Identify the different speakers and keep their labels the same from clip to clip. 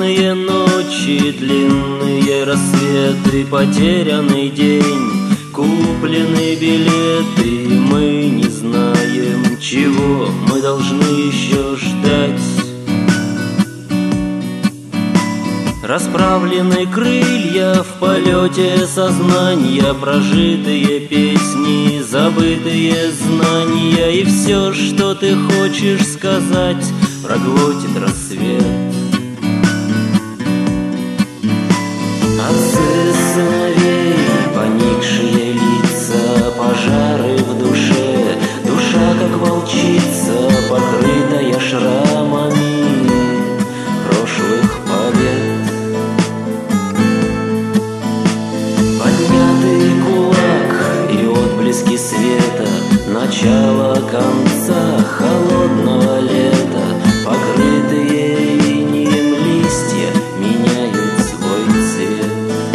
Speaker 1: Бессонные ночи, длинные рассветы, потерянный день, куплены билеты. Мы не знаем, чего мы должны еще ждать. Расправлены крылья в полете сознания, прожитые песни, забытые знания. И все, что ты хочешь сказать, проглотит рассвет. Отцы сыновей, поникшие лица, пожары в душе, душа как волчица, покрытая шрамами прошлых побед. Поднятый кулак и отблески света, начало конца холодного лета, покрытые инеем листья меняют свой цвет.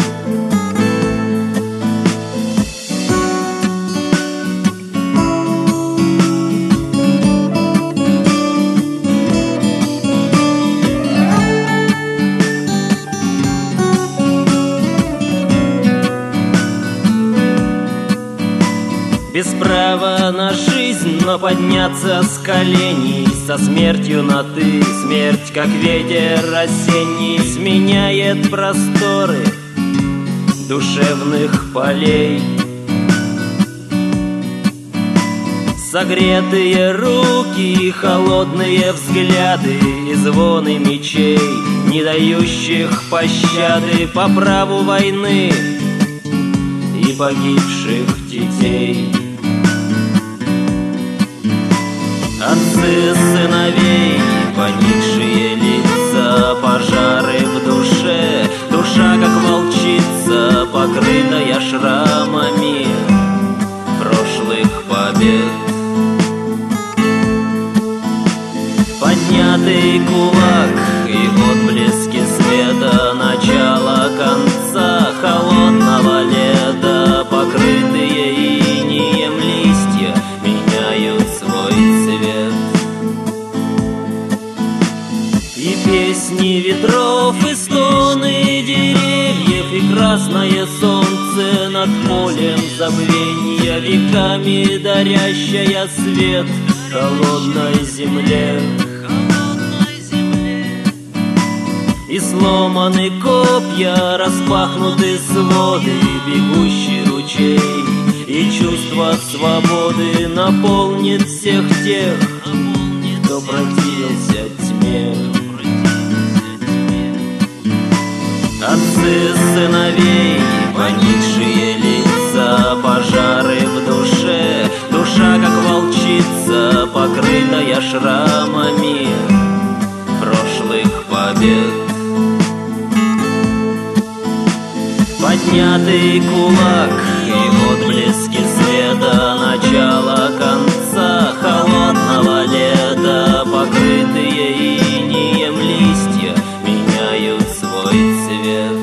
Speaker 1: Без права на жизнь, но подняться с коленей, со смертью на «ты». Смерть, как ветер осенний, сменяет просторы душевных полей. Согретые руки, холодные взгляды и звоны мечей, не дающих пощады по праву войны и погибших детей. Отцы сыновей, поникшие лица, пожары в душе, душа как волчица, покрытая шрамами прошлых побед. Поднятый кулак и отблески света, начало конца холодного лета, покрытые инеем листья меняют свой цвет. И песни ветров, и стоны деревьев, и красное солнце над полем забвения, веками дарящая свет холодной земле. И сломаны копья, распахнуты своды, бегущий ручей, и чувство свободы наполнит всех тех, кто противился тьме. Отцы сыновей, поникшие лица, пожары в душе, душа как волчица, покрытая шрамами прошлых побед. Поднятый кулак и отблески света, начало конца холодного лета, покрытые инеем листья меняют свой цвет.